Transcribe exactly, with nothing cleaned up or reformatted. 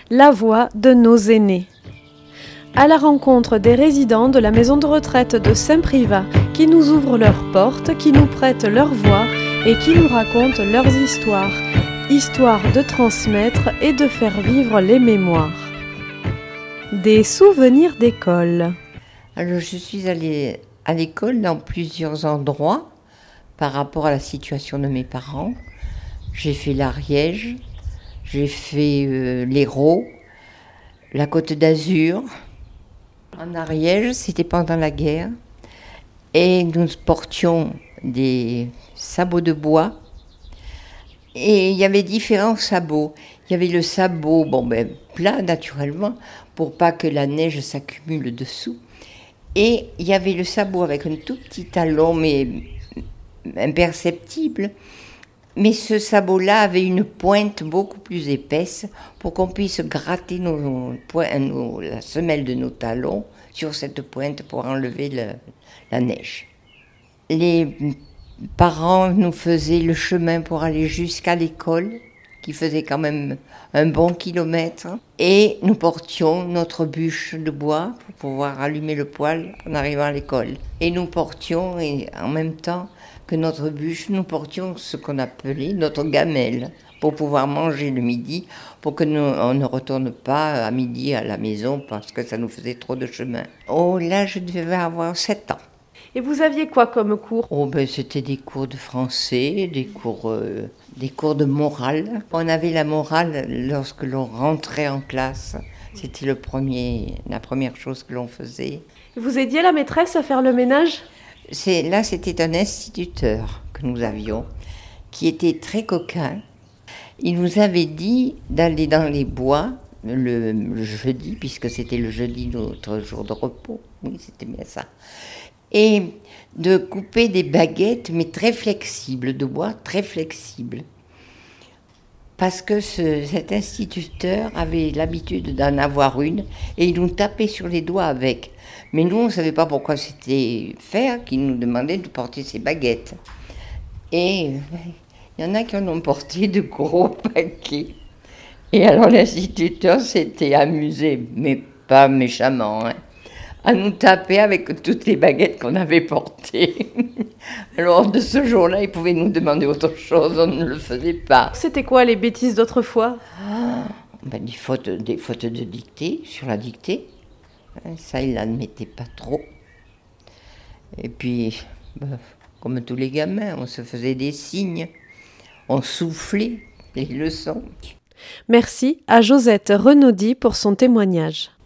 la voix de nos aînés. À la rencontre des résidents de la maison de retraite de Saint-Privat qui nous ouvrent leurs portes, qui nous prêtent leur voix et qui nous racontent leurs histoires. Histoire de transmettre et de faire vivre les mémoires. Des souvenirs d'école. Alors, je suis allée à l'école dans plusieurs endroits par rapport à la situation de mes parents. J'ai fait l'Ariège, j'ai fait euh, l'Hérault, la Côte d'Azur. En Ariège, c'était pendant la guerre. Et nous portions des sabots de bois. Et il y avait différents sabots. Il y avait le sabot, bon ben, plat naturellement, pour pas que la neige s'accumule dessous. Et il y avait le sabot avec un tout petit talon, mais imperceptible. Mais ce sabot-là avait une pointe beaucoup plus épaisse pour qu'on puisse gratter nos, nos, la semelle de nos talons sur cette pointe pour enlever le, la neige. Les parents nous faisaient le chemin pour aller jusqu'à l'école, qui faisait quand même un bon kilomètre. Et nous portions notre bûche de bois pour pouvoir allumer le poêle en arrivant à l'école. Et nous portions, et en même temps que notre bûche, nous portions ce qu'on appelait notre gamelle pour pouvoir manger le midi, pour que nous, on ne retourne pas à midi à la maison parce que ça nous faisait trop de chemin. Oh, là, je devais avoir sept ans. Et vous aviez quoi comme cours ? Oh, ben, c'était des cours de français, des cours, euh, des cours de morale. On avait la morale lorsque l'on rentrait en classe. C'était le premier, la première chose que l'on faisait. Vous aidiez la maîtresse à faire le ménage ? C'est, là, c'était un instituteur que nous avions, qui était très coquin. Il nous avait dit d'aller dans les bois le, le jeudi, puisque c'était le jeudi notre jour de repos. Oui, c'était bien ça. Et de couper des baguettes, mais très flexibles, de bois très flexibles. Parce que ce, cet instituteur avait l'habitude d'en avoir une, et il nous tapait sur les doigts avec. Mais nous, on ne savait pas pourquoi c'était faire qu'il nous demandait de porter ces baguettes. Et il y en a qui en ont porté de gros paquets. Et alors l'instituteur s'était amusé, mais pas méchamment, hein, à nous taper avec toutes les baguettes qu'on avait portées. Alors de ce jour-là, il pouvait nous demander autre chose, on ne le faisait pas. C'était quoi les bêtises d'autrefois ? Ah, ben, des, fautes, des fautes de dictée, sur la dictée. Ça, il n'admettait pas trop. Et puis, ben, comme tous les gamins, on se faisait des signes, on soufflait les leçons. Merci à Josette Renaudy pour son témoignage.